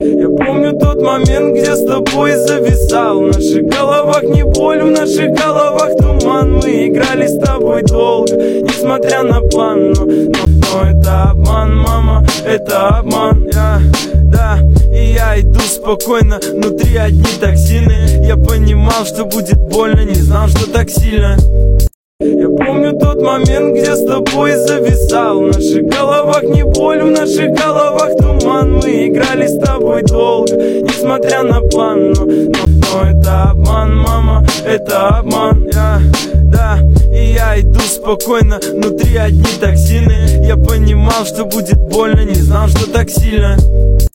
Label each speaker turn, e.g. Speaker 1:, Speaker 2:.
Speaker 1: Я помню тот момент, где с тобой зависал. В наших головах не боль, в наших головах туман. Мы играли с тобой долго, несмотря на план. Но это обман, мама, это обман. И я иду спокойно, внутри одни токсины. Я понимал, что будет больно, не знал, что так сильно. Я помню тот момент, где с тобой зависал. В наших головах не боль, в наших головах туман. Мы играли с тобой долго, несмотря на план. Но это обман, мама, это обман. И я иду спокойно, внутри одни токсины. Я понимал, что будет больно, не знал, что так сильно.